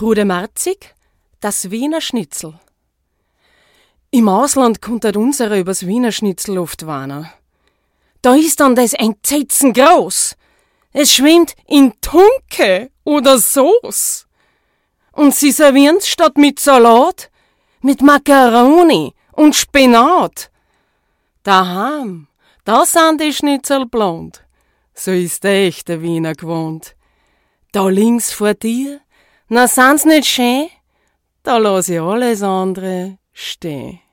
Trude Marzig, das Wiener Schnitzel. Im Ausland kommt halt unsere übers Wiener Schnitzel oft warnen. Da ist dann das Entsetzen groß. Es schwimmt in Tunke oder Sauce. Und sie servieren's statt mit Salat, mit Macaroni und Spinat. Daheim, da sind die Schnitzel blond. So ist der echte Wiener gewohnt. Da links vor dir, na sind's nicht schön, da lass ich alles andere stehen.